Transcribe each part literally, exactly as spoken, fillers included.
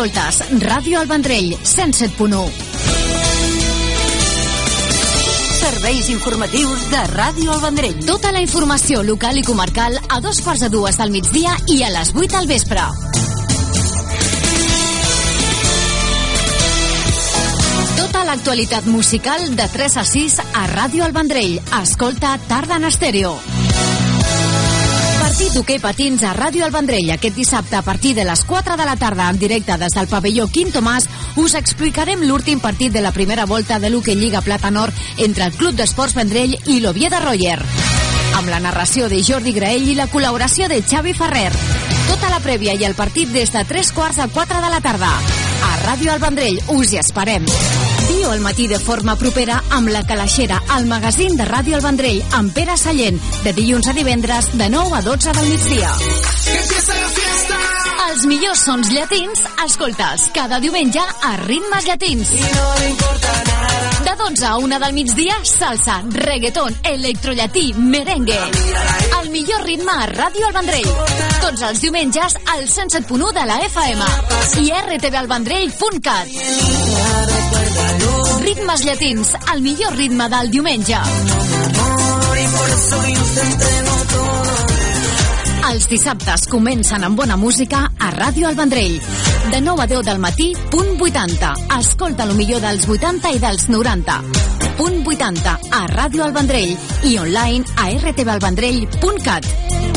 Escoltes Ràdio El Vendrell, cent set punt u. Serveis informatius de Ràdio El Vendrell. Tota la informació local i comarcal a dos quarts de dues del migdia i a les vuit al vespre. Tota l'actualitat musical de tres a sis a Ràdio El Vendrell. Escolta Tarda en Estèreo. Partit d'hoquei patins a Ràdio El Vendrell. Aquest dissabte a partir de les quatre de la tarda en directe des del pavelló Quim Tomàs us explicarem l'últim partit de la primera volta de l'Hoquei Lliga Plata Nord entre el Club d'Esports Vendrell i l'Oviedo Roger. Amb la narració de Jordi Graell i la col·laboració de Xavi Ferrer. Tota la prèvia i el partit des de tres quarts a quatre de la tarda. A Ràdio El Vendrell us hi esperem. Viu el matí de forma propera amb La Calaixera, el magazín de Ràdio El Vendrell, amb Pere Sallent, de dilluns a divendres, de nou a dotze del migdia. Els millors sons llatins, escolta'ls cada diumenge a Ritmes Llatins. De dotze a una del migdia, salsa, reggaeton, electrollatí, merengue. El millor ritme a Ràdio El Vendrell. Tots els diumenges al cent set punt u de la F M i r t v el vendrell punt cat. Ritmes Llatins, el millor ritme del diumenge. Els dissabtes comencen amb bona música a Ràdio El Vendrell. De nou a deu del matí, punt vuitanta. Escolta el millor dels vuitanta i dels noranta. Punt vuitanta a Ràdio El Vendrell i online a r t v el vendrell punt cat.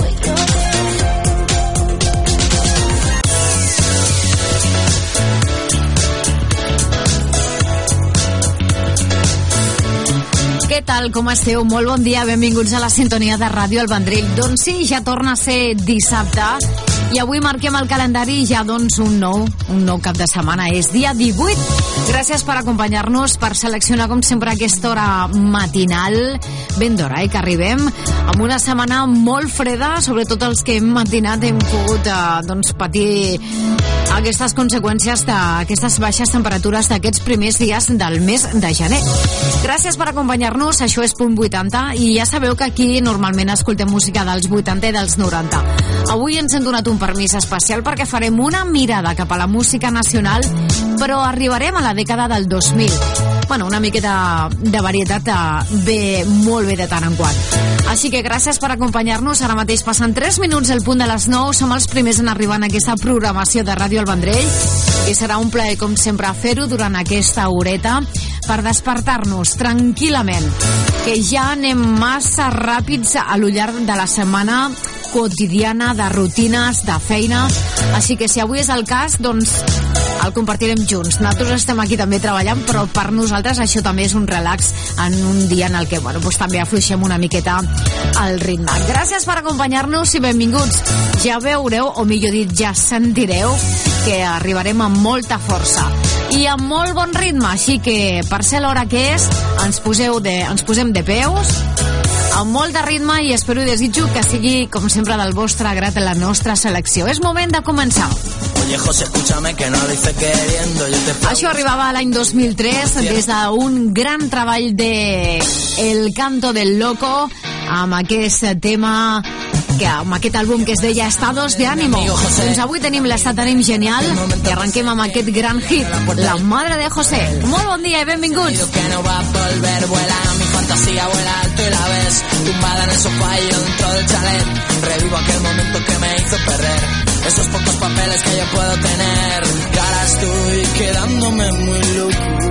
Què tal, com esteu? Molt bon dia, benvinguts a la sintonia de Ràdio El Vendrell. Doncs sí, ja torna a ser dissabte i avui marquem el calendari ja doncs un nou, un nou cap de setmana. És dia divuit. Gràcies per acompanyar-nos, per seleccionar com sempre aquesta hora matinal. Ben d'hora, eh, que arribem amb una setmana molt freda, sobretot els que hem matinat hem pogut eh, doncs patir aquestes conseqüències d'aquestes baixes temperatures d'aquests primers dies del mes de gener. Gràcies per acompanyar-nos, això és Punt vuitanta i ja sabeu que aquí normalment escoltem música dels vuitanta i dels noranta. Avui ens hem donat un permís especial perquè farem una mirada cap a la música nacional, però arribarem a la dècada del dos mil. Bueno, una miqueta de varietat ve molt bé de tant en quant. Així que gràcies per acompanyar-nos. Ara mateix passen tres minuts del punt de les nou. Som els primers en arribar en aquesta programació de Ràdio El Vendrell i serà un plaer, com sempre, fer-ho durant aquesta horeta per despertar-nos tranquil·lament, que ja anem massa ràpids a lo llarg de la setmana quotidiana, de rutines, de feina. Així que si avui és el cas, doncs el compartirem junts. Nosaltres estem aquí també treballant, però per nosaltres això també és un relax en un dia en el que bueno, doncs també afluixem una miqueta el ritme. Gràcies per acompanyar-nos i benvinguts. Ja veureu, o millor dit, ja sentireu que arribarem amb molta força i amb molt bon ritme, així que per ser l'hora que és, ens, poseu de, ens posem de peus amb molt de ritme i espero i desitjo que sigui, com sempre, del vostre grat la nostra selecció. És moment de començar. Oye, José, escúchame que no lo hice queriendo. Yo te... Això arribava l'any dos mil tres des d'un gran treball de El Canto del Loco amb aquest tema, que amb aquest àlbum que es deia Estados de Ánimo. Doncs avui tenim l'estat d'ànim genial i arrenquem amb aquest gran hit, La Madre de José. Molt bon dia i benvinguts. Que no va a volver, vuela, mi fantasía vuela alto y la ves tumbada en el sofá y yo dentro del chalet. Revivo aquel momento que me hizo perder esos pocos papeles que yo puedo tener. Y ahora estoy quedándome muy loco.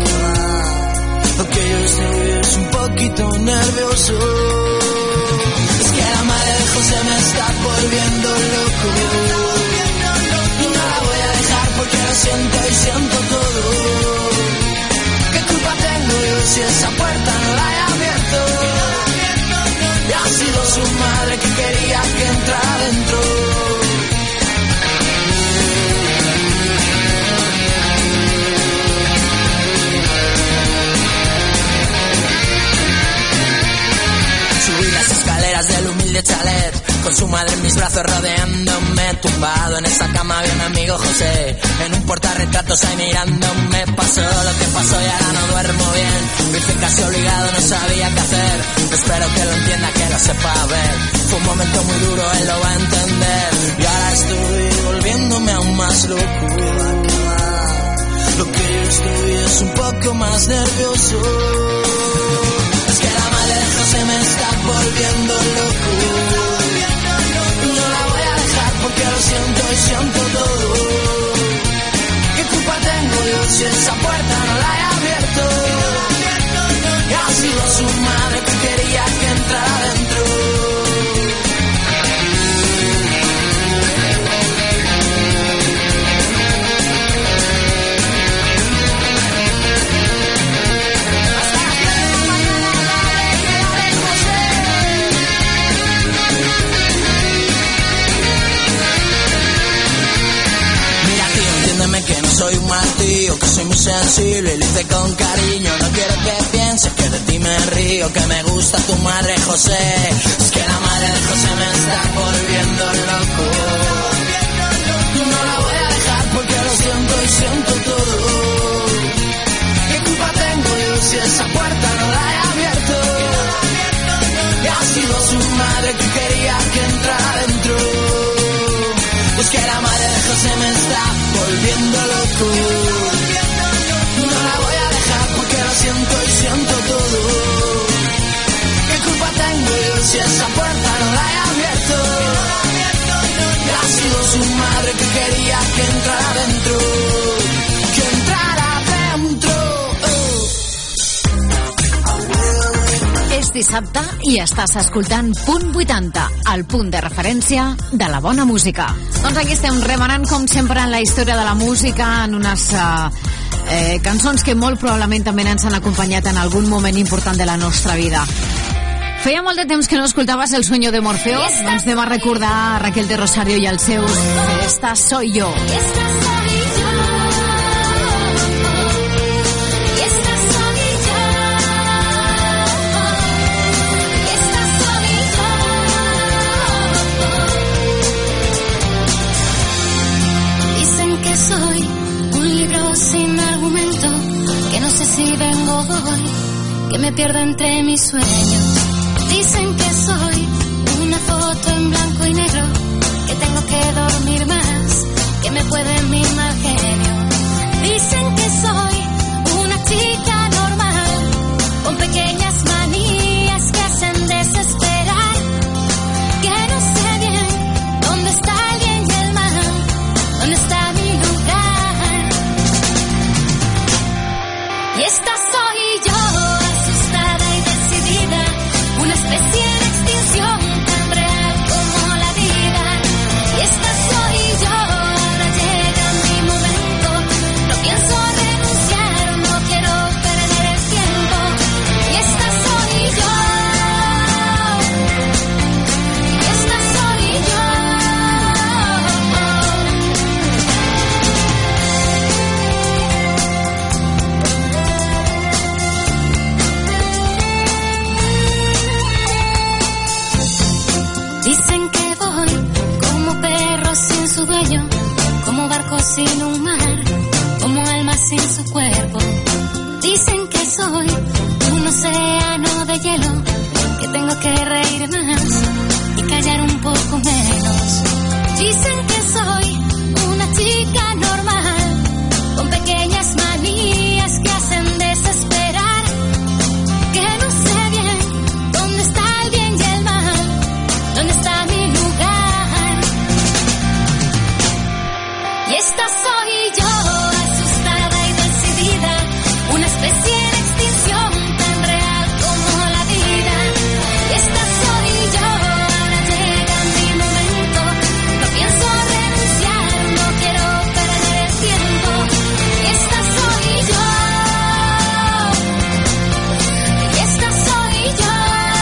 Lo que yo estoy es un poquito nervioso. Es que la madre de José me está volviendo loco. Y no la voy a dejar porque lo siento y siento todo. ¿Qué culpa tengo yo si esa puerta no la he abierto? Y ha sido su madre que quería que entrara dentro. Subí las escaleras del humilde chalet, con su madre en mis brazos rodeándome. Tumbado en esa cama había un amigo José, en un portarretratos ahí mirándome. Pasó lo que pasó y ahora no duermo bien. Me hice casi obligado, no sabía qué hacer. Espero que lo entienda, que lo sepa ver. Fue un momento muy duro, él lo va a entender. Y ahora estoy volviéndome aún más loco. Lo que yo estoy es un poco más nervioso. Es que la madre de José me está volviendo loco. No la voy a dejar porque lo siento y siento todo. ¿Qué culpa tengo yo si esa puerta no la he abierto? Y ha sido su madre que quería que entrara adentro. Que no soy un mal tío, que soy muy sensible y lo hice con cariño. No quiero que pienses que de ti me río, que me gusta tu madre José. Es que la madre de José me está volviendo loco. No la voy a dejar porque lo siento y siento todo. ¿Qué culpa tengo yo si esa puerta no la he abierto? Y ha sido su madre que quería que entrara adentro. Pues que la madre de José me está volviendo loco. No la voy a dejar porque lo siento y siento todo. ¿Qué culpa tengo yo si esa puerta no la he abierto? Y ha sido su madre que quería que entrara adentro. Que entrara adentro. Oh. És dissabte i estàs escoltant Punt vuitanta, el punt de referència de la bona música. Doncs aquí estem remenant, com sempre, en la història de la música, en unes uh, eh, cançons que molt probablement també ens han acompanyat en algun moment important de la nostra vida. Feia molt de temps que no escoltaves El sueño de Morfeo, doncs anem a recordar a Raquel de Rosario i els seus Esta soy yo. Esta soy yo. Soy un libro sin argumento, que no sé si vengo o voy, que me pierdo entre mis sueños. Dicen que soy una foto en blanco y negro, que tengo que dormir más, que me puede mi mal genio. Dicen que soy una chica normal, con pequeñas manías que hacen desesperar, que no sé bien dónde está el bien y el mal, dónde está mi lugar. Y esta soy yo, asustada y decidida, una especie de extinción tan real como la vida. Y esta soy yo, ahora llega mi momento, no pienso renunciar, no quiero perder el tiempo. Y esta soy yo, y esta soy yo. Dicen que voy como perro sin su dueño, como barco sin un mar, como alma sin su cuerpo. Dicen que soy un océano de hielo, que tengo que reír más y callar un poco menos. Dicen que soy una chica normal, con pequeñas manías que hacen desesperar, que no sé bien dónde está el bien y el mal, dónde está mi lugar. Y esta soy yo, asustada y decidida, una especie de extinción tan real como la vida. Y esta soy yo, ahora llega mi momento, no pienso renunciar, no quiero perder el tiempo. Y esta soy yo, y esta soy yo.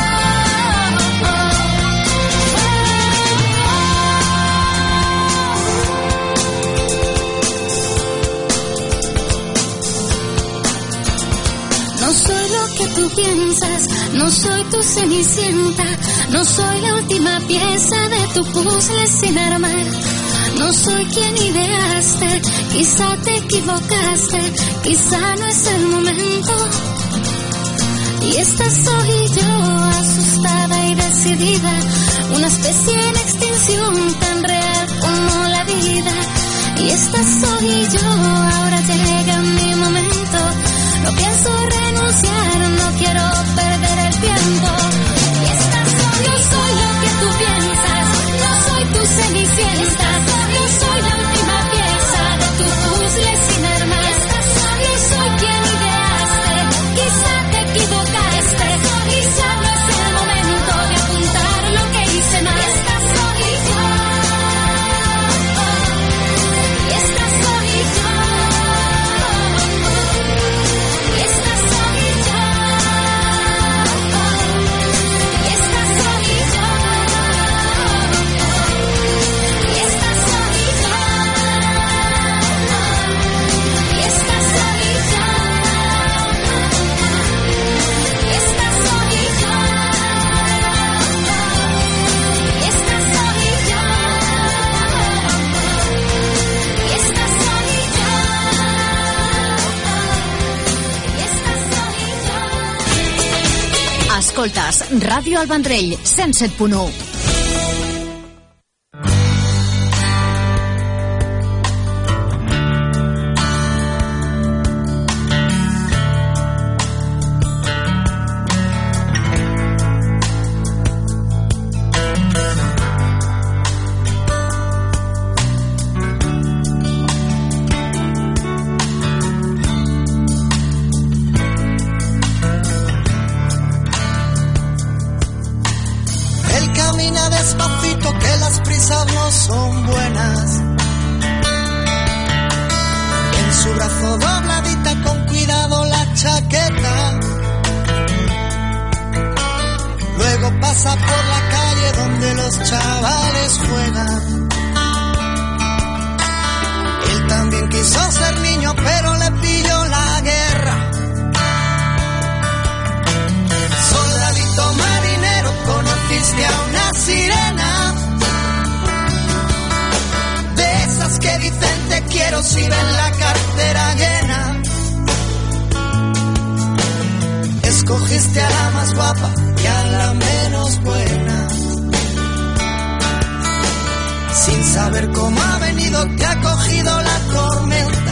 No soy lo que tú piensas, no soy tu cenicienta, no soy la última pieza de tu puzzle sin armar. No soy quien ideaste, quizá te equivocaste, quizá no es el momento. Y esta soy yo, asustada y decidida, una especie en extinción tan real como la vida. Y esta soy yo, ahora llega mi momento. No pienso renunciar, no quiero perder el tiempo. Y esta soy, yo soy lo que tú piensas, no soy tu cenicienta. Yo soy la última pieza de tu puzzle sin armar. Yo soy quien ideaste, quizá te equivocaste. Y solo es el momento de apuntar lo que hice mal. Esta soy yo. Y esta soy yo. Y esta soy yo. Y esta soy yo. Y esta soy yo. Y esta soy yo. Y esta soy yo. Y esta soy yo. Y esta soy yo. Y esta soy yo. Escoltes Ràdio El Vendrell, cent set punt u. Él camina despacito, que las prisas no son buenas. En su brazo dobladita, con cuidado la chaqueta. Luego pasa por la calle donde los chavales juegan. Él también quiso ser niño, pero le pilló la guerra. Soldadito marinero, conociste a una sirena, de esas que dicen te quiero si ven la cartera llena. Escogiste a la más guapa y a la menos buena. Sin saber cómo ha venido te ha cogido la tormenta.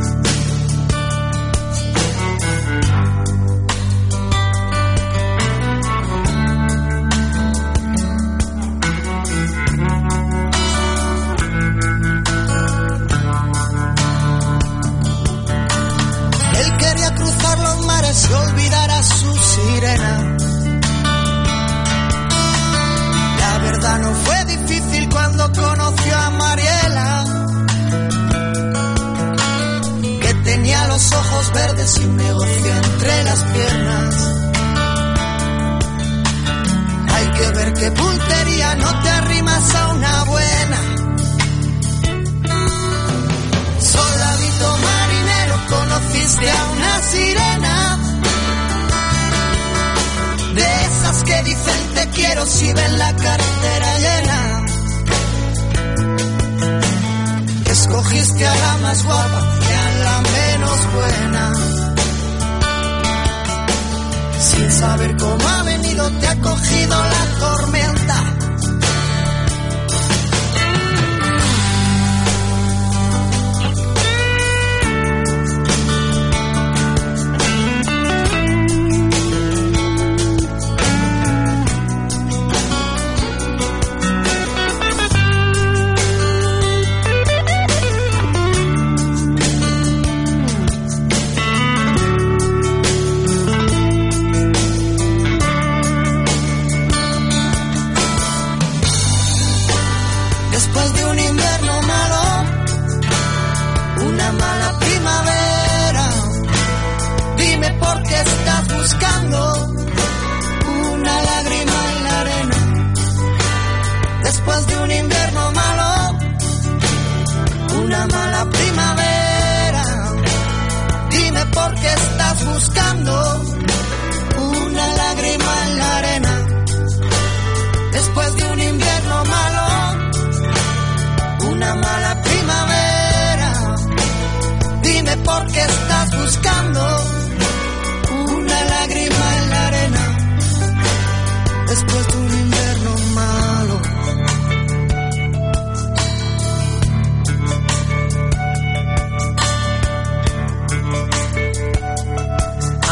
Él quería cruzar los mares y olvidar a su sirena. La verdad no fue difícil cuando conoció a Mariela, que tenía los ojos verdes y un negocio entre las piernas. Hay que ver qué puntería, no te arrimas a una buena. Soldadito marinero, conociste a una sirena, de esas que dicen te quiero si ven la cartera llena. Escogiste a la más guapa y a la menos buena. Sin saber cómo ha venido te ha cogido la tormenta.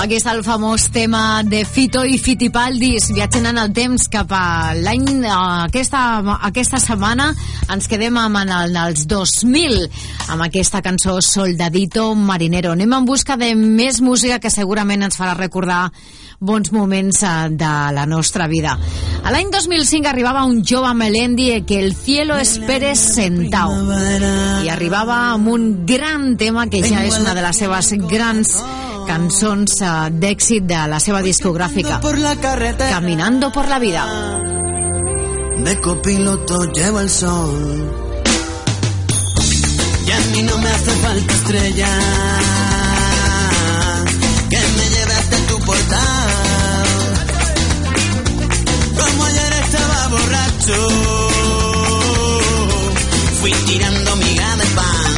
Aquí està el famós tema de Fito i Fitipaldis, viatgant en el temps cap a l'any... Aquesta, aquesta setmana ens quedem amb el, els dos mil, amb aquesta cançó Soldadito Marinero. Anem en busca de més música que segurament ens farà recordar bons moments de la nostra vida. A l'any dos mil cinc arribava un jove Melendi que el cielo espere sentao, i arribava amb un gran tema que ja és una de les seves grans cançons d'èxit de la seva discogràfica, Caminando por la vida. De copiloto llevo el sol y a mí no me hace falta estrella que me lleve hasta tu portal. Como ayer estaba borracho, fui tirando miga de pan.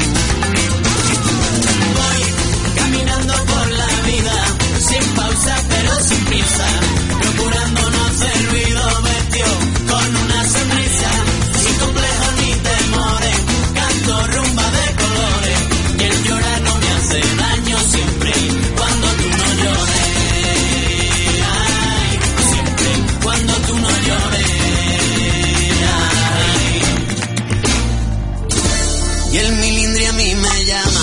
Voy caminando por la vida, sin pausa pero sin prisa, procurando no hacer ruido, vestido con una sonrisa, sin complejos ni temores, canto rumba de colores, y el llorar no me hace daño siempre cuando tú no llores. Ay, siempre cuando tú no llores. Ay. Y el milindri a mí me llama,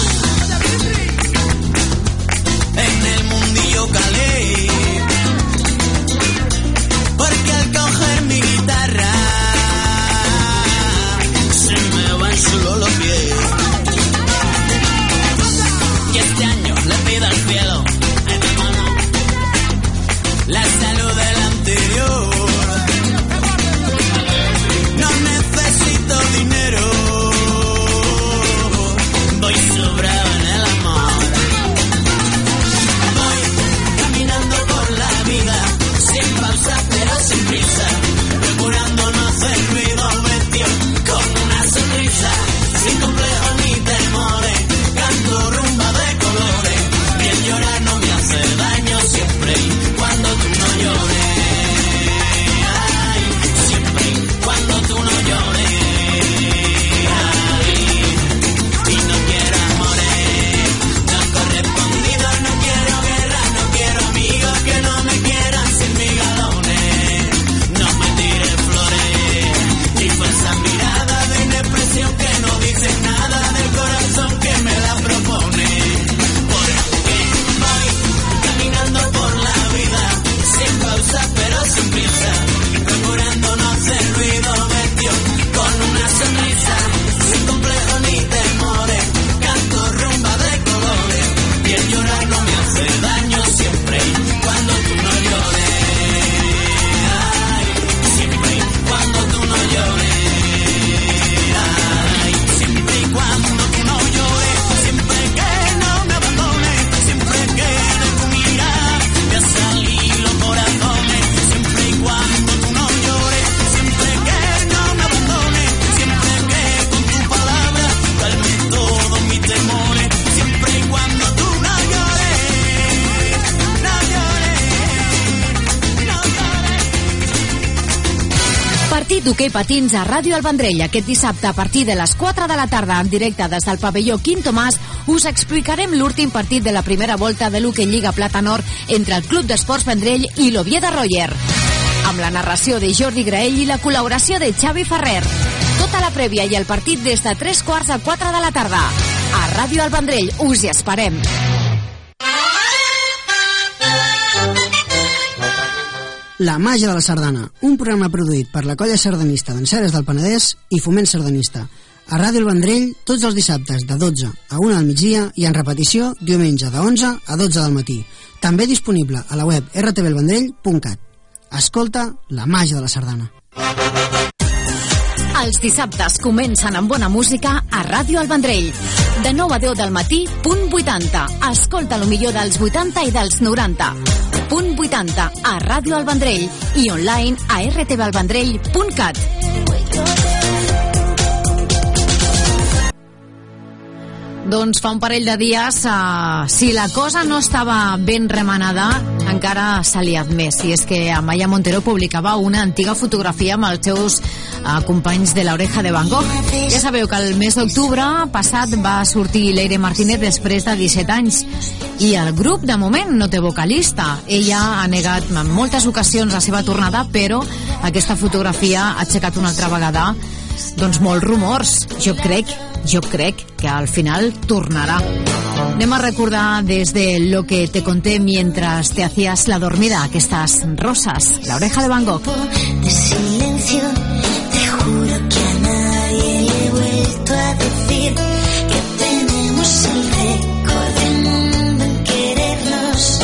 en el mundillo calé, porque al coger mi guitarra se me van solo los pies. Y este año le pido al cielo, ay, hermano, la salud del anterior. No necesito dinero, voy sobrado en el amor. Voy caminando por la vida, sin pausa pero sin prisa, procurando no hacer ruido, vestido con una sonrisa, sin complejos ni temores, canto rumba de colores, y el llorar no me hace daño siempre cuando tú no llores. Ay, siempre cuando tú no llores. Ay, y no quiero amores no correspondidos, no quiero guerra, no quiero amigos que no me quieran sin mis galones. No me tires flores ni falsas miradas de inexpresión que no dicen nada del corazón que me la propone. Porque voy caminando por la vida, sin pausa pero sin prisa, procurando no hacer ruido, vestido con una sonrisa, sin complejos ni temores, canto rumba de colores, y el llorar no me hace daño siempre cuando tú no llores. Ay, siempre cuando tú no llores. Ay, siempre y cuando tú no llores, siempre que no me abandones, siempre que de tu mirada me has salido los corazones, siempre y cuando tú no llores, siempre que no me abandones, siempre que con tu palabra calme todos mis temores, siempre y cuando tú no llores, no llores, no llores. Partit d'hoquei patins a Ràdio El Vendrell. Aquest dissabte a partir de les quatre de la tarda, en directe des del pavelló Quim Tomàs, us explicarem l'últim partit de la primera volta de l'Hoquei Lliga Plata Nord entre el Club d'Esports Vendrell i l'Oviedo Roger, amb la narració de Jordi Graell i la col·laboració de Xavi Ferrer. Tota la prèvia i el partit des de tres quarts a quatre de la tarda. A Ràdio El Vendrell us hi esperem. La màgia de la sardana, un programa produït per la colla sardanista d'Enceres del Penedès i Foment Sardanista. A Ràdio El Vendrell, tots els dissabtes de dotze a una del migdia i en repetició diumenge de onze a dotze del matí. També disponible a la web erre te ve el vendrell punt cat. Escolta la màgia de la sardana. Els dissabtes comencen amb bona música a Ràdio El Vendrell. De nou a deu del matí, punt vuitanta. Escolta el millor dels vuitanta i dels noranta. Punt vuitanta a Ràdio El Vendrell i online a erre te ve el vendrell punt cat. Doncs fa un parell de dies, uh, si la cosa no estava ben remenada, encara s'ha liat més. I és que Amaya Montero publicava una antiga fotografia amb els seus uh, companys de l'Oreja de Van Gogh. Ja sabeu que el mes d'octubre passat va sortir Leire Martínez després de disset anys. I el grup, de moment, no té vocalista. Ella ha negat en moltes ocasions la seva tornada, però aquesta fotografia ha aixecat una altra vegada doncs molts rumors. Jo crec, jo crec que al final tornarà. Anem a recordar des de lo que te conté mientras te hacías la dormida, aquestes rosas, La Oreja de Van Gogh. De silencio, te juro que a nadie le he vuelto a decir que tenemos el récord del mundo en querernos.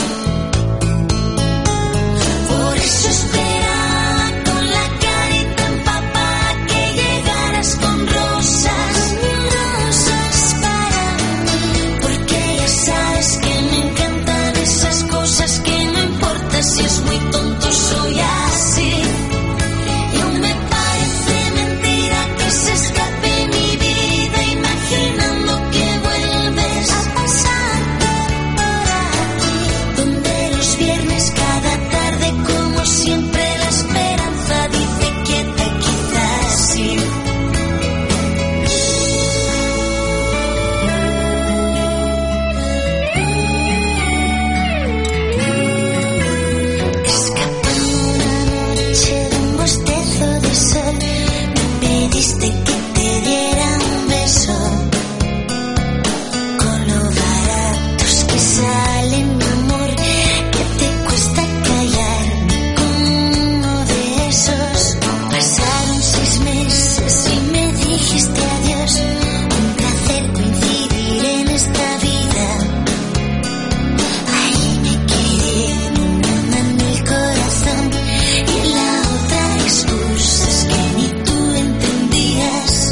Por eso esperaba con la carita empapada que llegaras con rosas, rosas para mí, porque ya sabes que me encantan esas cosas que no importa si es muy tonto, soy así. Y aún me parece mentira que se escape mi vida imaginando que vuelves a pasar por aquí, donde los viernes cada tarde como siempre la esperanza dice quieta, quizás sí. Escapando una noche de un bostezo de sol, me pediste que te diera un beso. Con lo baratos que salen, mi amor, que te cuesta callarme con uno de esos. Pasaron seis meses y me dijiste adiós. Un placer coincidir en esta vida. Ahí me quedé, una en el corazón y en la otra excusas que ni tú entendías.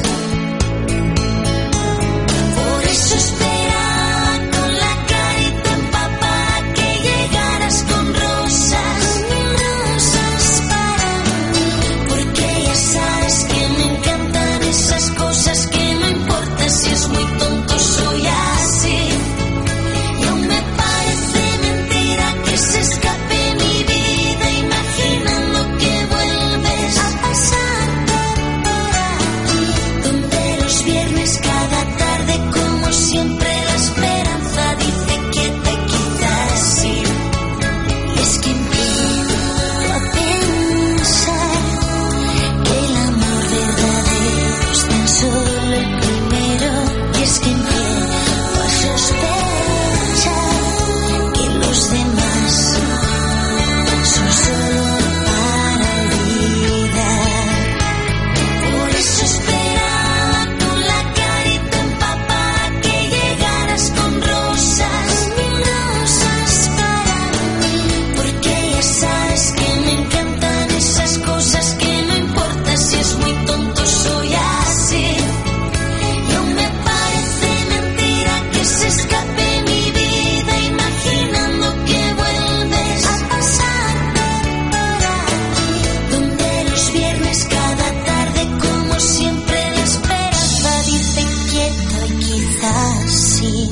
Por eso esperaba con la carita empapada que llegaras con rosas, rosas para mí, porque ya sabes que me encantan esas cosas que no importa si es muy tonto, soy así. Y aún me parece mentira que se escape mi vida imaginando que vuelves a pasar por aquí, donde los viernes cada tarde como siempre la esperanza dice quieta, quizás sí. Y es que empiezo a pensar que el amor verdadero es tan solo el primero. Y es que empiezo a sospechar que los demás son solo para olvidar. Por eso esperaba con la carita empapada que llegaras con rosas, rosas para mí, porque ya sabes que me encantan esas cosas que no importa si es muy tonto, soy así. Y aún me parece mentira que se escape mi vida imaginando que vuelves a pasar por aquí, donde los viernes cada tarde como siempre la esperanza dice quieta, quizás sí.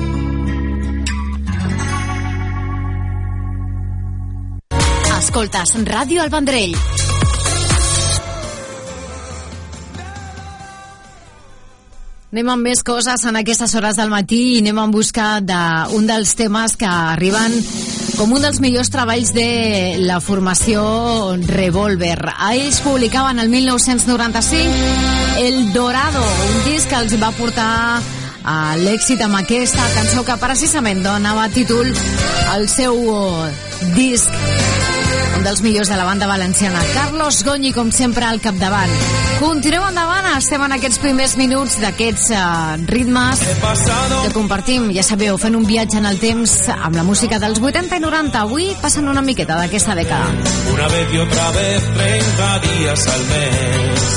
Escoltes Ràdio El Vendrell. Anem amb més coses en aquestes hores del matí i anem en busca d'un dels temes que arriben com un dels millors treballs de la formació Revolver. Ells publicaven el mil nou-cents noranta-cinc El Dorado, un disc que els va portar a l'èxit amb aquesta cançó que precisament donava títol al seu disc, un dels millors de la banda valenciana. Carlos Goñi, com sempre, al capdavant. Continuem endavant, estem en aquests primers minuts d'aquests uh, ritmes que compartim, ja sabeu, fent un viatge en el temps amb la música dels vuitanta i noranta. Avui passen una miqueta d'aquesta dècada. Una vez y otra vez, treinta días al mes.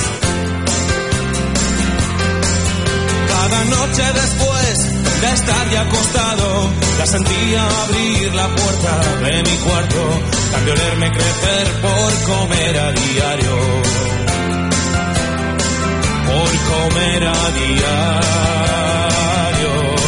Cada noche después de estar ya acostado, la sentía abrir la puerta de mi cuarto, cambio olerme crecer por comer a diario, por comer a diario.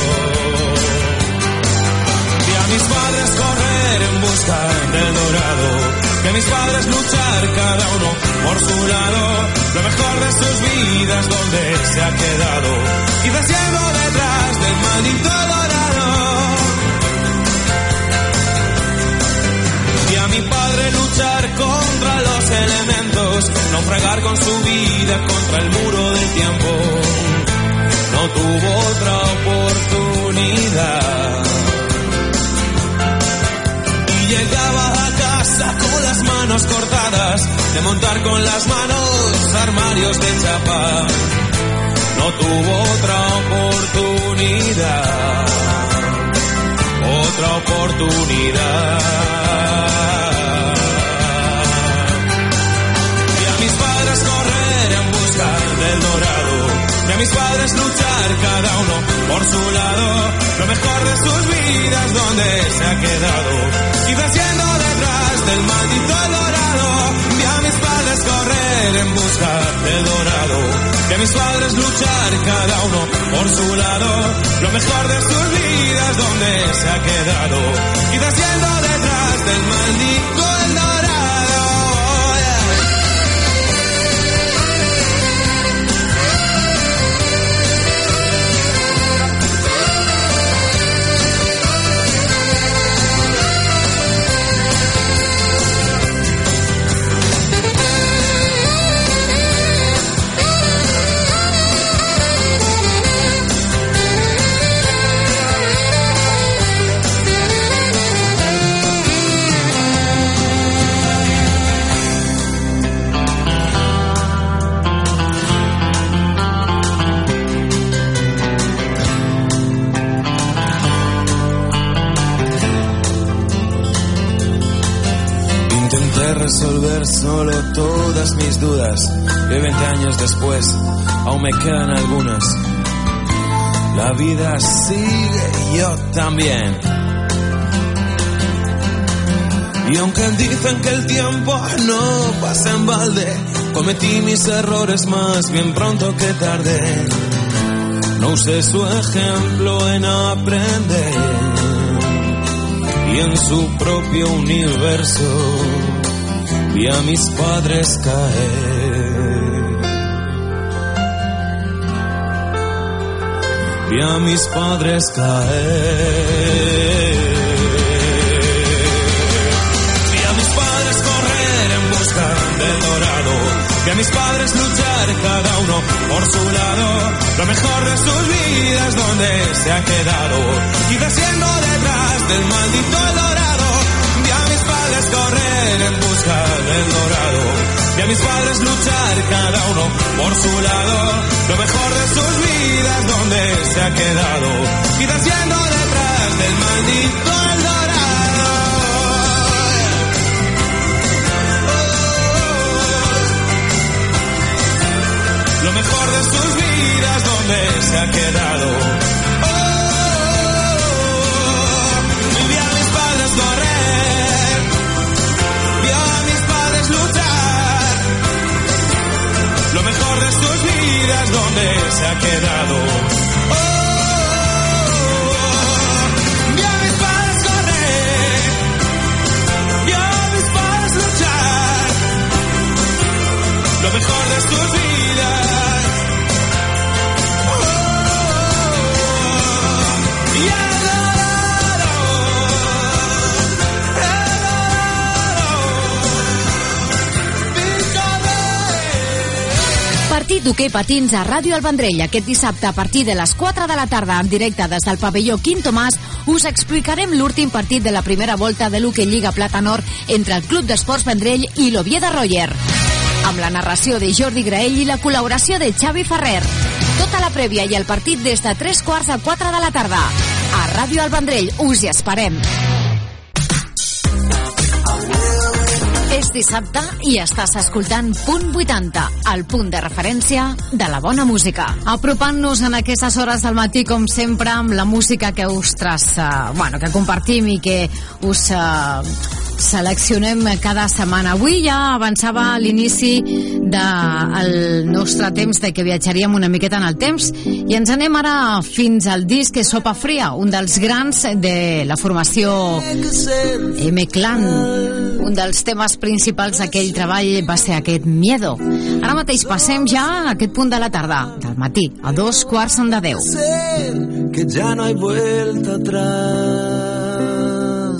Vi a mis padres luchar cada uno por su lado, lo mejor de sus vidas donde se ha quedado, quizás yendo detrás del maldito dorado. Vi a mi padre luchar contra los elementos, naufragar con su vida contra el muro del tiempo. No tuvo otra oportunidad y llegaba a casa con las manos cortadas de montar con las manos armarios de chapa. No tuvo otra oportunidad, otra oportunidad. Vi a mis padres correr en busca del dorado, vi a mis padres luchar cada uno por su lado, lo mejor de sus vidas donde se ha quedado, quizás yendo detrás del maldito dorado. Vi a mis padres correr en busca del dorado, vi a mis padres luchar cada uno por su lado, lo mejor de sus vidas donde se ha quedado, quizás yendo detrás del maldito el dorado. Resolver solo todas mis dudas, que veinte años después aún me quedan algunas. La vida sigue y yo también. Y aunque dicen que el tiempo no pasa en balde, cometí mis errores más bien pronto que tarde. No usé su ejemplo en aprender y en su propio universo vi a mis padres caer, vi a mis padres caer, vi a mis padres correr en busca del dorado, vi a mis padres luchar cada uno por su lado, lo mejor de sus vidas donde se ha quedado, quizás yendo detrás del maldito dorado. Vi a mis padres correr en busca del dorado, vi a mis padres luchar cada uno por su lado, lo mejor de sus vidas donde se ha quedado, quizás yendo detrás del maldito el dorado. Lo mejor de sus vidas donde se ha quedado. Vi a mis padres correr, vi a mis padres luchar, lo mejor de sus vidas donde se ha quedado. Oh, vi a mis padres correr, vi a mis padres luchar, lo mejor de sus vidas. Oh, y el Partit d'hoquei patins a Ràdio El Vendrell. Aquest dissabte a partir de les quatre de la tarda en directe des del pavelló Quim Tomàs us explicarem l'últim partit de la primera volta de l'Hoquei Lliga Plata Nord entre el Club d'Esports Vendrell i l'Oviedo Roger, amb la narració de Jordi Graell i la col·laboració de Xavi Ferrer. Tota la prèvia i el partit des de tres quarts a quatre de la tarda. A Ràdio El Vendrell us hi esperem. És dissabte i estàs escoltant Punt vuitanta, el punt de referència de la bona música. Apropant-nos en aquestes hores del matí, com sempre, amb la música que us traça, bueno, que compartim i que us uh, seleccionem cada setmana. Avui ja avançava l'inici del nostre temps, de que viatjaríem una miqueta en el temps, i ens anem ara fins al disc Sopa Fria, un dels grans de la formació M-Clan. Un dels temes principals d'aquell treball va ser aquest Miedo. Ara mateix passem ja a aquest punt de la tarda, del matí, a dos quarts de deu. Que ya no hay vuelta atrás.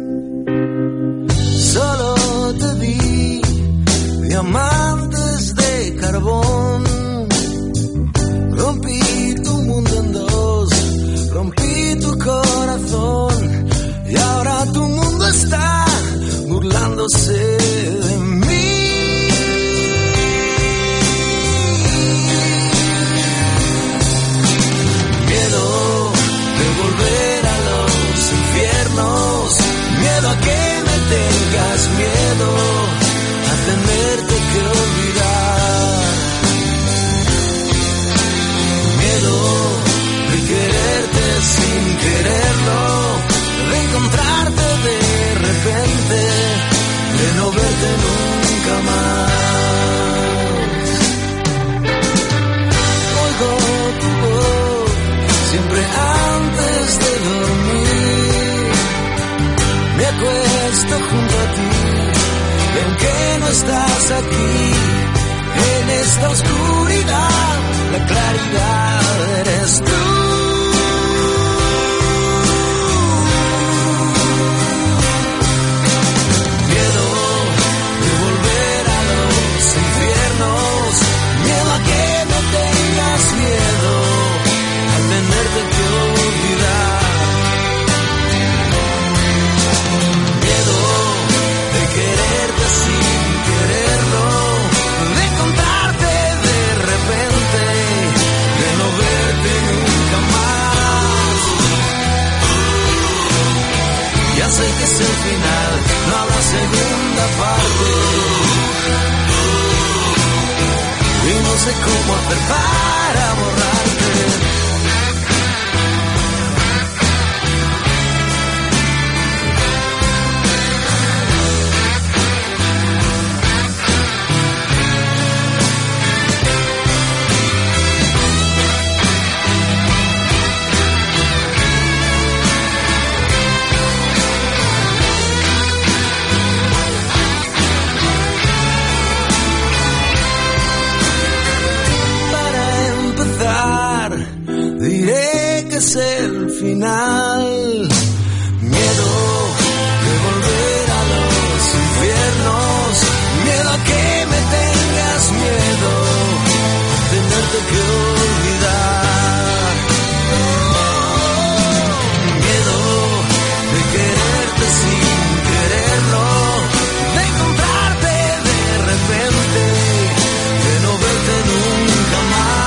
Solo te vi diamantes de carbón. Rompí tu mundo en dos, rompí tu corazón y ahora tu mundo está burlándose de mí. Miedo de volver a los infiernos, miedo a que me tengas miedo, a tenerte que olvidar. Miedo de quererte sin quererlo, de encontrarte de repente, de no verte nunca más. Oigo tu voz siempre antes de dormir, me acuesto junto a ti y aunque no estás aquí, en esta oscuridad la claridad eres tú. Miedo a que no tengas miedo, a tenerte que olvidar. Miedo de quererte sin quererlo, de encontrarte de repente, de no verte nunca más. Ya sé que es el final, no habrá segunda parte. Y no sé cómo hacer para borrarte. Diré que es el final. Miedo de volver a los infiernos, miedo a que me tengas miedo, a tenerte que olvidar. Miedo de quererte sin quererlo, de encontrarte de repente, de no verte nunca más.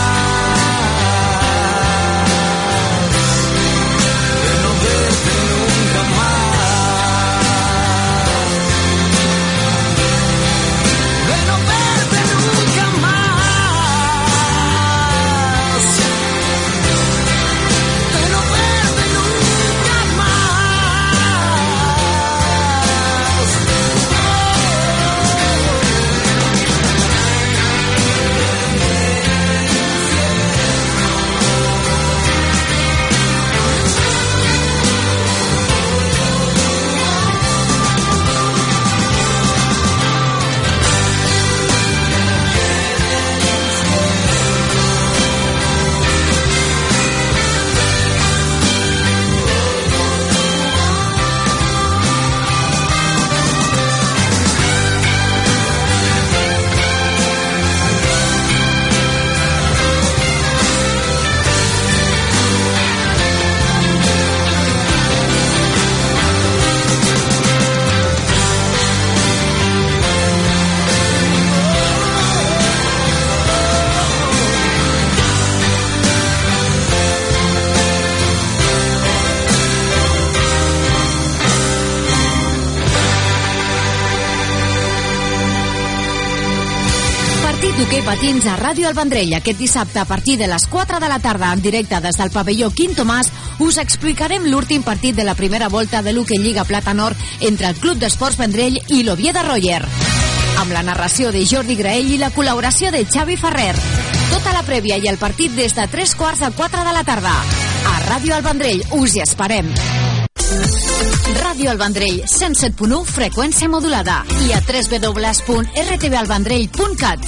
d'hoquei patins a Ràdio El Vendrell. Aquest dissabte a partir de les quatre de la tarda en directe des del pavelló Quim Tomàs us explicarem l'últim partit de la primera volta de l'Hoquei Lliga Plata Nord entre el Club d'Esports Vendrell i l'Oviedo Roger, amb la narració de Jordi Graell i la col·laboració de Xavi Ferrer. Tota la prèvia i el partit des de tres quarts a quatre de la tarda. A Ràdio El Vendrell us hi esperem. Ràdio El Vendrell, cent set punt u, freqüència modulada, i a w w w punt r t v al vendrell punt cat.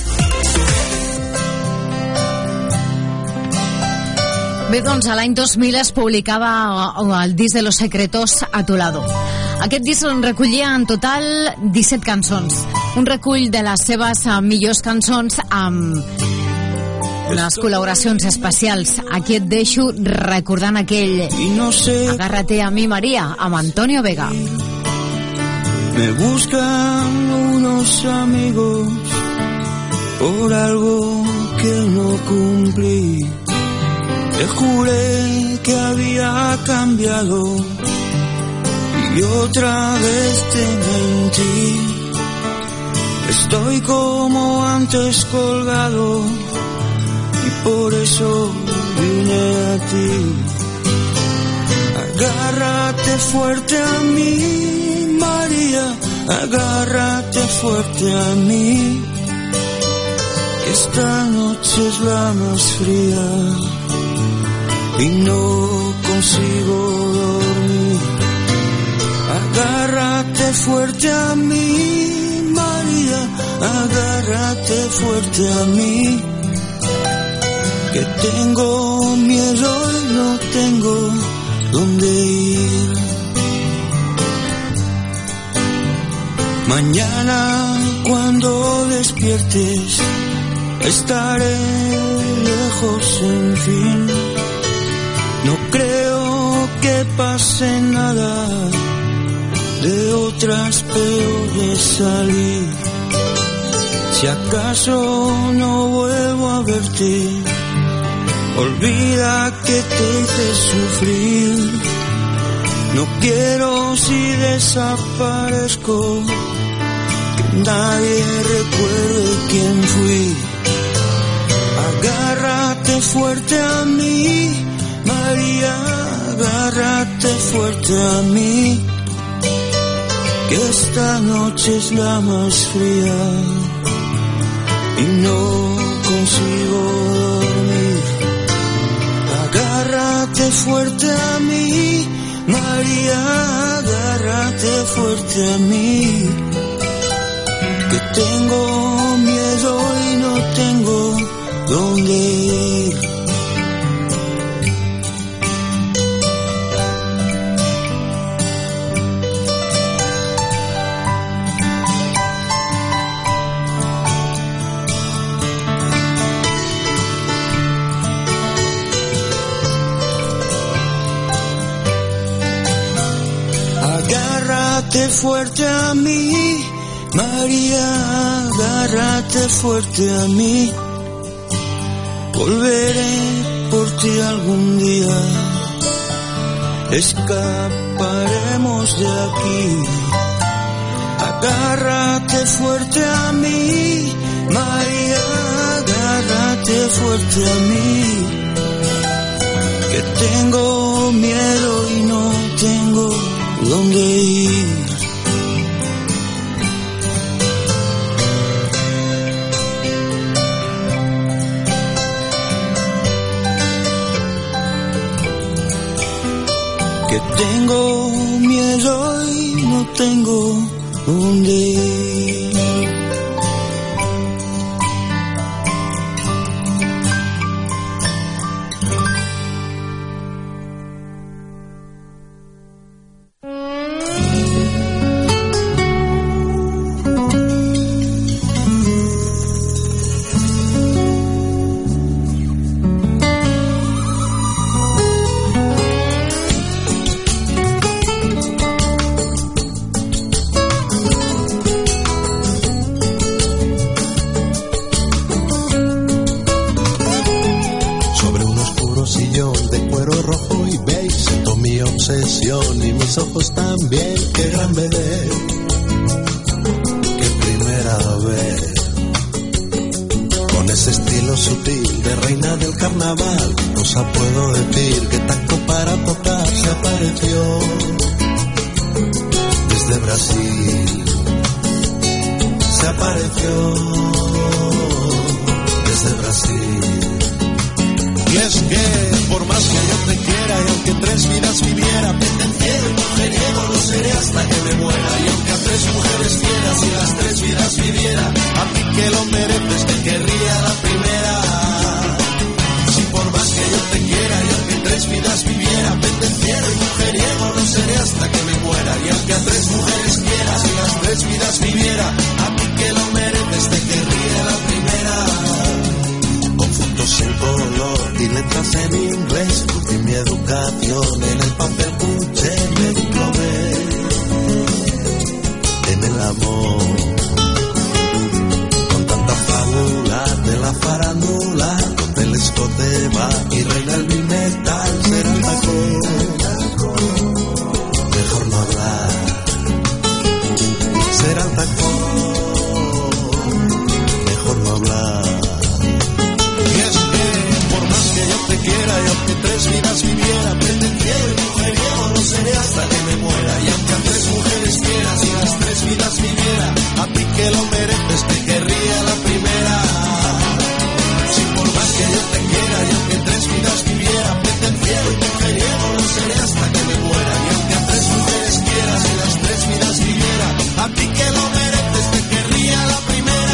Bé, doncs, a l'any dos mil es publicava el disc de Los Secretos a tu lado. Aquest disc recollia en total disset cançons, un recull de les seves millors cançons amb unes col·laboracions especials. Aquí et deixo recordant aquell Agárrate a mi María, amb Antonio Vega. Me buscan unos amigos por algo que no cumplí. Te juré que había cambiado y otra vez te mentí. Estoy como antes colgado y por eso vine a ti. Agárrate fuerte a mí, María, agárrate fuerte a mí, que esta noche es la más fría y no consigo dormir. Agárrate fuerte a mí, María, agárrate fuerte a mí, que tengo miedo y no tengo dónde ir. Mañana cuando despiertes estaré lejos, en fin. No creo que pase nada, de otras peor de salir. Si acaso no vuelvo a verte, olvida que te hice sufrir. No quiero, si desaparezco, que nadie recuerde quién fui. Agárrate fuerte a mí, María, agárrate fuerte a mí, que esta noche es la más fría y no consigo dormir. Agárrate fuerte a mí, María, agárrate fuerte a mí, que tengo miedo y no tengo dónde ir. Agárrate fuerte a mí, María, agárrate fuerte a mí. Volveré por ti algún día, escaparemos de aquí. Agárrate fuerte a mí, María, agárrate fuerte a mí, que tengo miedo y no tengo dónde ir. Que tengo miedo y no tengo dónde ir. Y mis ojos también, qué gran bebé, qué primera vez, con ese estilo sutil de reina del carnaval, cosa puedo decir que taco para tocar se apareció desde Brasil, se apareció desde Brasil. Y es que por más que yo te quiera y aunque tres vidas viviera, pendenciero y mujeriego lo seré hasta que me muera. Y aunque a tres mujeres quieras y las tres vidas viviera, a ti que lo mereces te querría la primera. Si por más que yo te quiera y aunque tres vidas viviera, pendenciero y mujeriego lo seré hasta que me muera. Y aunque a tres mujeres quieras y las tres vidas viviera, a ti que lo mereces te querría la primera. Con fotos en color y letras en inglés, y mi educación en el papel cuché, me diplomé en el amor. Con tanta fábula de la farándula, hotel Escoteva y reina el mi metal, será el tacón, mejor no hablar, será el tacón, mejor no hablar. Y es que por más que yo te quiera y aunque tres vidas viviera, pendenciero y mujeriego no seré hasta que me muera. Y aunque a tres mujeres quieras y las tres vidas viviera, a ti que lo mereces te querría la primera. Si por más que yo te quiera y aunque tres vidas viviera, pendenciero y mujeriego no seré hasta que me muera. Y aunque a tres mujeres quieras y las tres vidas viviera, a ti que lo mereces te querría la primera.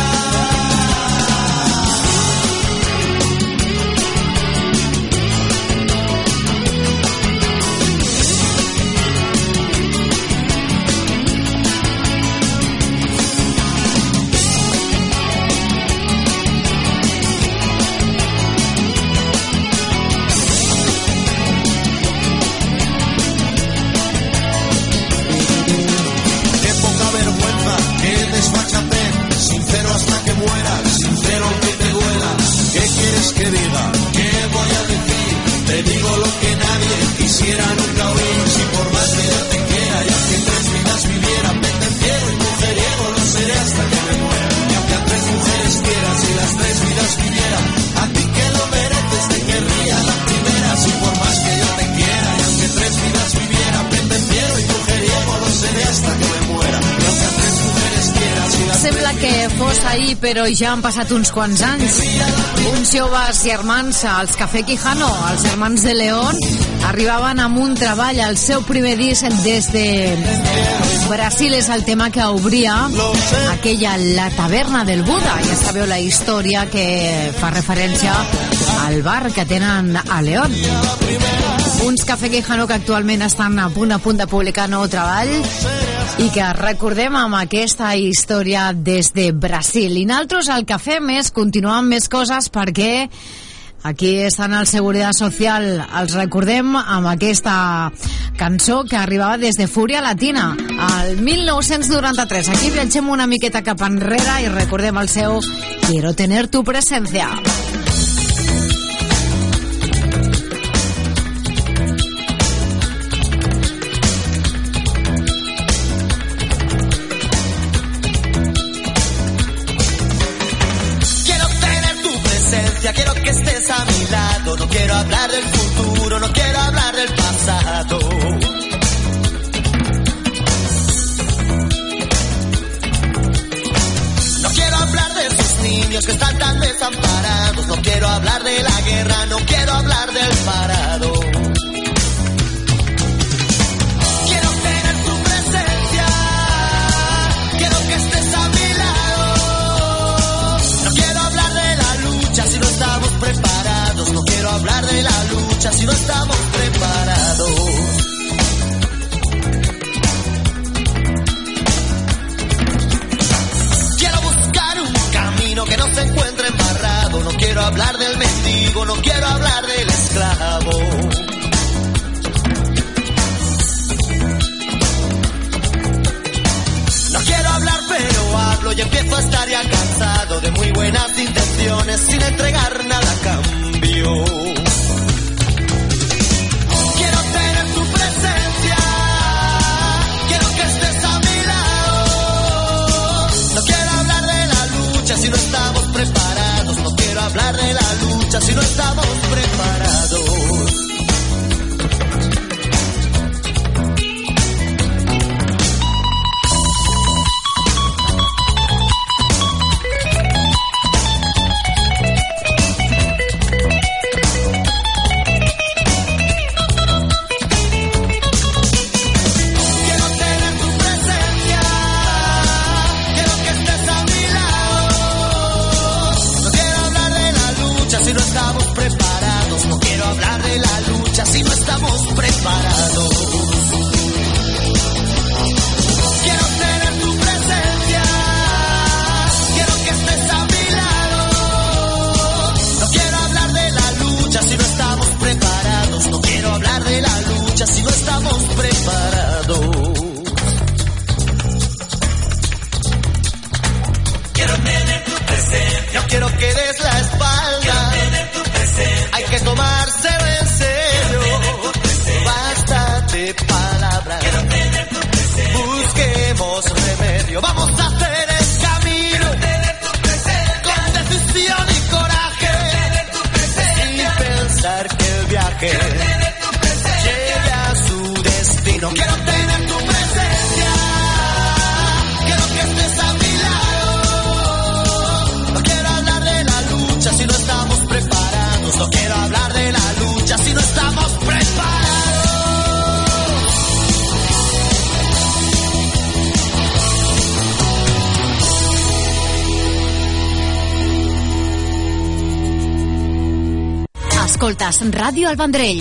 Sincero hasta que muera, sincero aunque te duela. ¿Qué quieres que diga? ¿Qué voy a decir? Te digo lo que nadie quisiera nunca oír. Si por más que yo te quiera y aunque tres vidas viviera, pendenciero y mujeriego lo seré hasta que me muera. Y aunque a tres mujeres quieras y las tres vidas viviera, a ti que lo mereces te querría la primera. Si por más que yo te quiera y aunque tres vidas viviera, pendenciero y mujeriego lo seré hasta que me muera. Y aunque a tres mujeres quieras y las Sembla que fos ahir, però ja han passat uns quants anys. Uns joves germans, els Café Quijano, els germans de León, arribaven amb un treball, el seu primer disc des de Brasil, és el tema que obria aquella La Taverna del Buda. Ja sabeu la història que fa referència al bar que tenen a León. Uns Café Quijano que actualment estan a punt a punt de publicar nou treball i que recordem amb aquesta història des de Brasil. I nosaltres el que fem és continuar amb més coses perquè aquí estan al Seguridad Social. Els recordem amb aquesta cançó que arribava des de Fúria Latina al mil nou-cents noranta-tres. Aquí viatgem una miqueta cap enrere i recordem el seu Quiero tener tu presencia. Quiero que estés a mi lado, no quiero hablar del futuro, no quiero hablar del pasado. No quiero hablar de esos niños que están tan desamparados, no quiero hablar de la guerra, no quiero hablar del parado. Quiero tener tu presencia, quiero que estés a mi lado. No quiero hablar de la lucha si no estamos preparados, no quiero hablar de la lucha si no estamos preparados. Quiero buscar un camino que no se encuentre embarrado, no quiero hablar del mendigo, no quiero hablar del esclavo. No quiero hablar pero hablo y empiezo a estar ya cansado de muy buenas intenciones sin entregar nada a cambio. Quiero tener tu presencia, quiero que estés a mi lado. No quiero hablar de la lucha si no estamos preparados, no quiero hablar de la lucha si no estamos preparados. quiero que des la espalda. Hay que tomárselo en serio. Basta de palabras. Busquemos remedio. Vamos a hacer el camino con decisión y coraje. Sin pensar que el viaje llegue a su destino. Quiero tener tu presencia. Quiero que estés a mi lado. No quiero hablar de la lucha si no estamos preparados. No quiero hablar de la lucha si no estamos preparados. Escoltes Ràdio El Vendrell.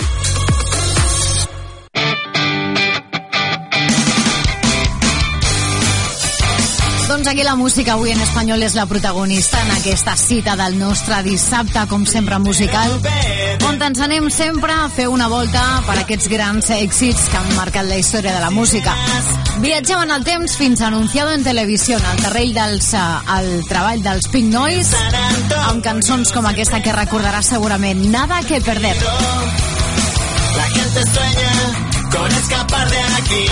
Doncs aquí la música avui en espanyol és la protagonista en aquesta cita del nostre dissabte, com sempre musical, on ens anem sempre a fer una volta per aquests grans èxits que han marcat la història de la música. Viatgem en el temps fins a Anunciado en Televisió, al terreny dels, el treball dels Pink Noise, amb cançons com aquesta que recordaràs segurament, Nada que perder. La gente sueña con escapar de aquí.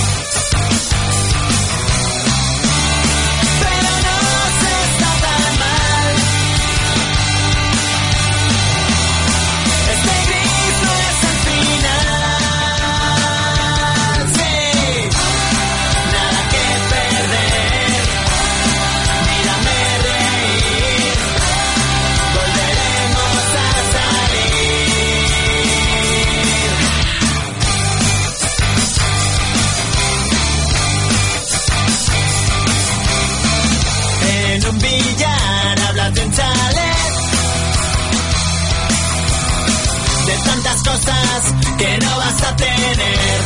Cosas que no vas a tener.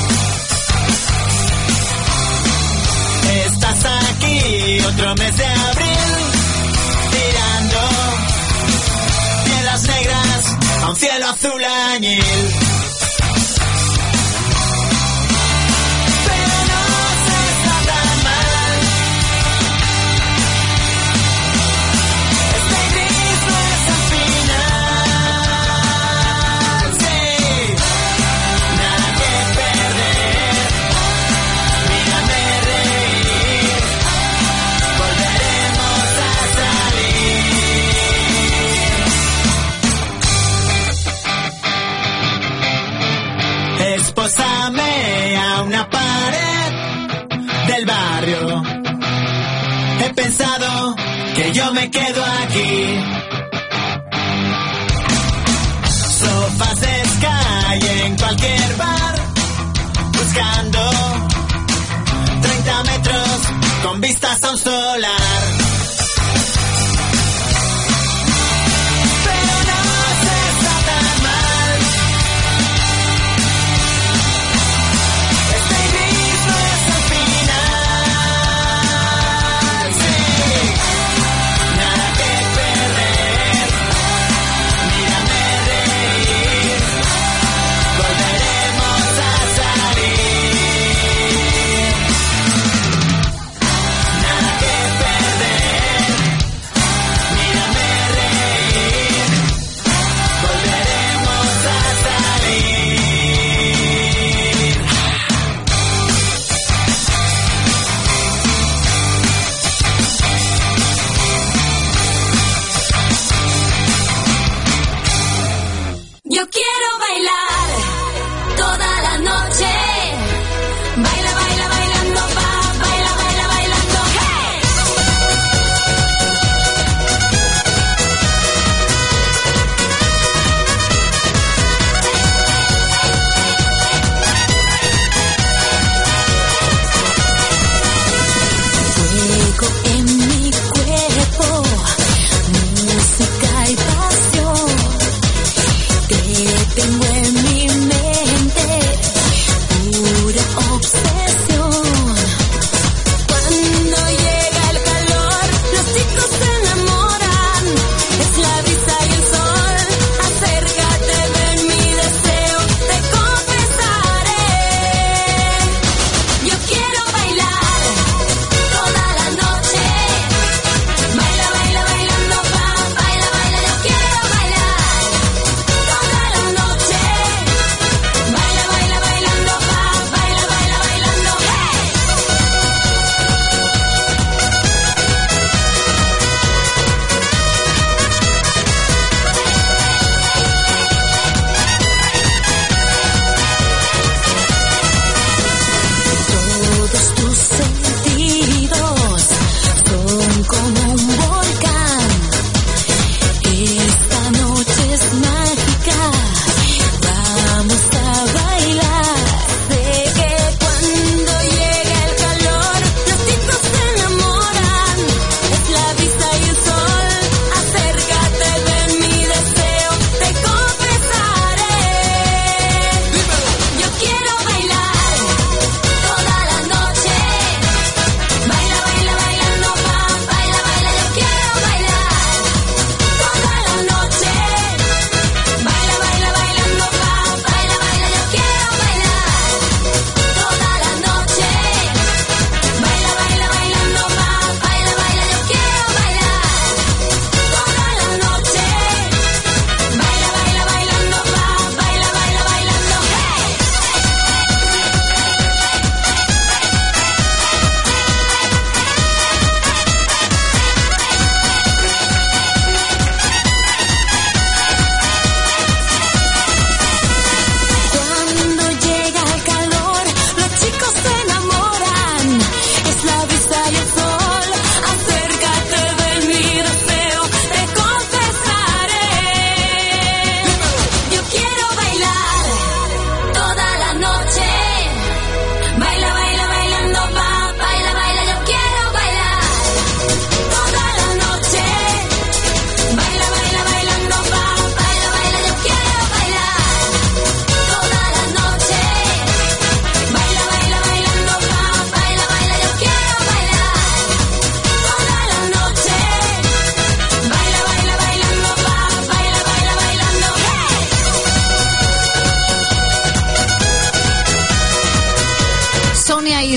Estás aquí otro mes de abril, tirando piedras negras a un cielo azul añil. Pósame a una pared del barrio. He pensado que yo me quedo aquí. Sofás de Sky en cualquier bar, buscando treinta metros con vistas a un solar. Perder.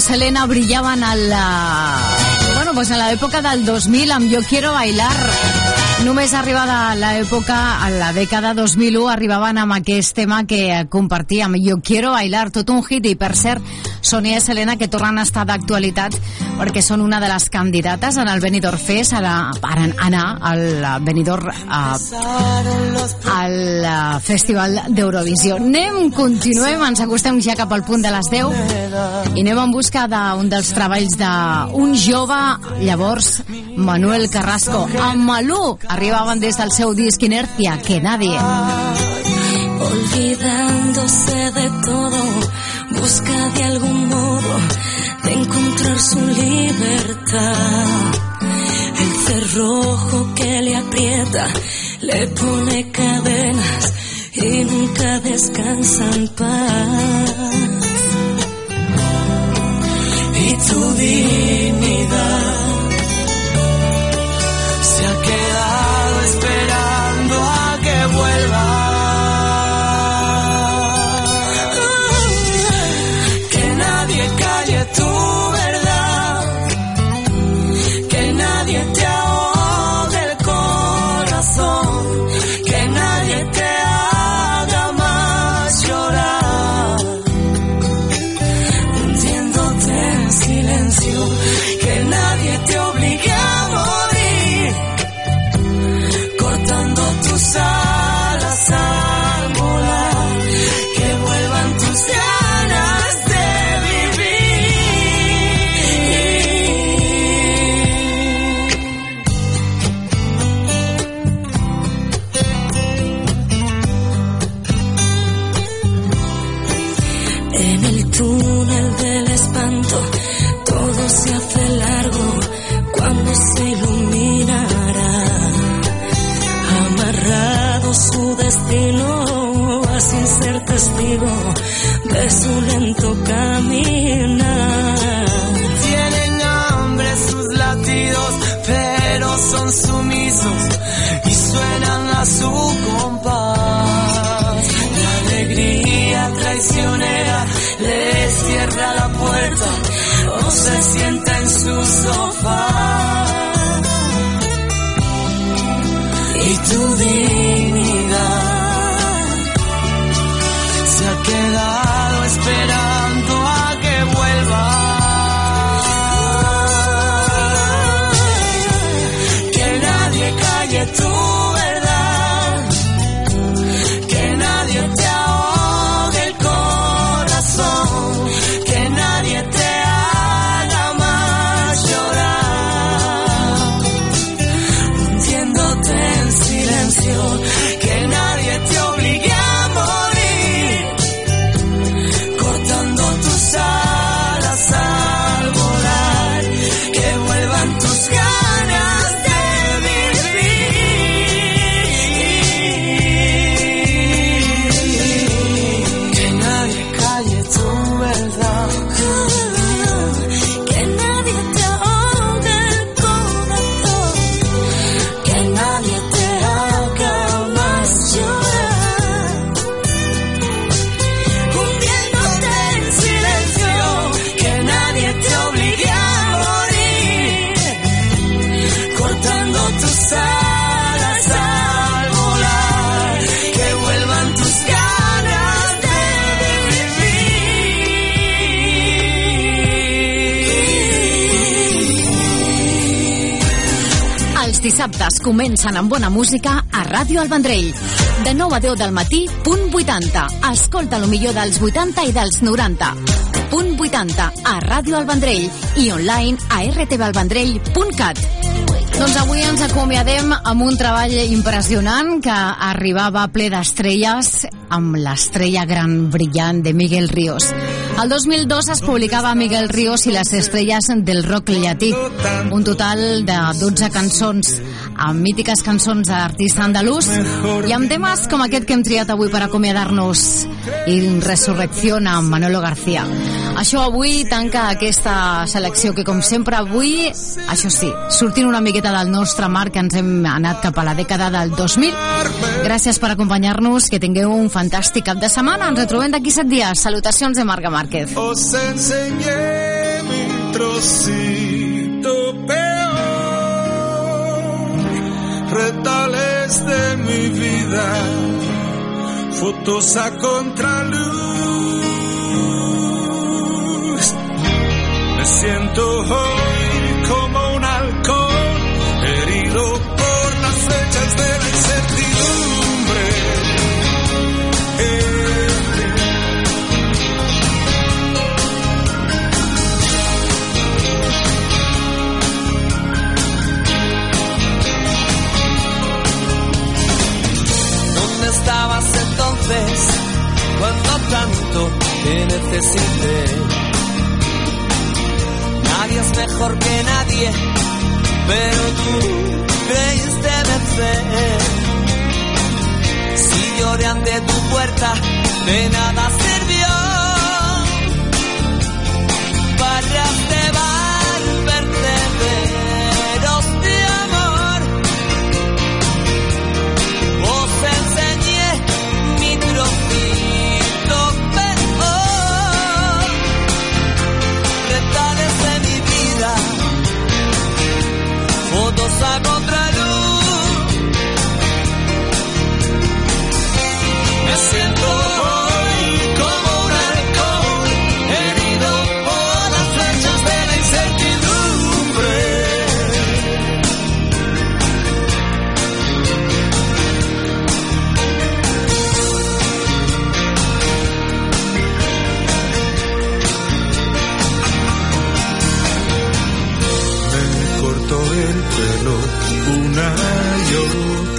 Selena brillaven a la... Bueno, pues en l'època del dos mil amb Yo Quiero Bailar. Només arribada a l'època, a la dècada dos mil u, arribaven amb aquest tema que compartíem, Yo Quiero Bailar, tot un hit, i per cert, Sonia i Selena, que tornen a estar d'actualitat perquè són una de les candidates en el Benidorm Fest a, la, a anar al Benidorm a, al Festival d'Eurovisió. Anem, continuem, ens acostem ja cap al punt de les deu i anem en busca d'un dels treballs d'un jove, llavors Manuel Carrasco. Amb Malú arribaven des del seu disc Inercia, que nadie. Olvidándose de todo, busca de algún modo de encontrar su libertad. El cerrojo que le aprieta le pone cadenas y nunca descansa en paz. Y tu dignidad se ha quedado esperando a que vuelva. Que nadie calle tu verdad, que nadie te ahogue el corazón, que nadie te haga más llorar, hundiéndote en silencio, que nadie te obligue a morir, cortando tus alas al volar, que vuelvan tus ganas de vivir. En el túnel del espanto todo se hace largo cuando se iluminará. Amarrado su destino a sin ser testigo de su lento caminar. Tienen hambre sus latidos, pero son sumisos y suenan a su compás. La alegría traicionera les cierra la puerta o se sienta en su sofá. Y tu dignidad se ha quedado esperando a que vuelva. Que nadie calle tu verdad, que nadie te ahogue el corazón, que nadie te haga más llorar, hundiéndote en silencio, que nadie te obligue a morir, cortando tus alas al volar, que vuelvan tus ganas de vivir. Que nadie calle tu verdad, que nadie te ahogue el corazón, que nadie te haga más llorar, hundiéndote en silencio, que nadie te obligue a morir, cortando tus alas al volar, que vuelvan tus ganas de vivir. Els dissabtes comencen amb bona música a Ràdio El Vendrell. De nou a deu del matí, punt vuitanta. Escolta lo millor dels vuitanta i dels noranta. Punt vuitanta a Ràdio El Vendrell i online a r t v el vendrell punt cat. Doncs avui ens acomiadem amb un treball impressionant que arribava ple d'estrelles, amb l'estrella gran brillant de Miguel Ríos. El dos mil dos es publicava Miguel Ríos i les estrelles del rock llatí, un total de dotze cançons, amb mítiques cançons d'artista andalús i amb temes com aquest que hem triat avui per acomiadar-nos, i Resurrección amb Manolo García. Això avui tanca aquesta selecció que, com sempre, avui, això sí, sortint una miqueta del nostre marc, que ens hem anat cap a la dècada del dos mil. Gràcies per acompanyar-nos, que tingueu un fantàstic cap de setmana. Ens retrobem d'aquí set dies. Salutacions de Marga Márquez. Os enseñé mi trocito peor, retales de mi vida, fotos a contraluz. Me siento hoy como un halcón, herido por las flechas de la incertidumbre. Estabas entonces cuando tanto te necesité. Nadie es mejor que nadie, pero tú creíste vencer. Si lloré ante tu puerta, de nada sirvió. Barras de bar, vertederos de amor. Os enseñé mi trocito peor, retales de mi vida, fotos a contraluz. Me siento hoy como un halcón, herido por las flechas de la incertidumbre. Me cortó el pelo una y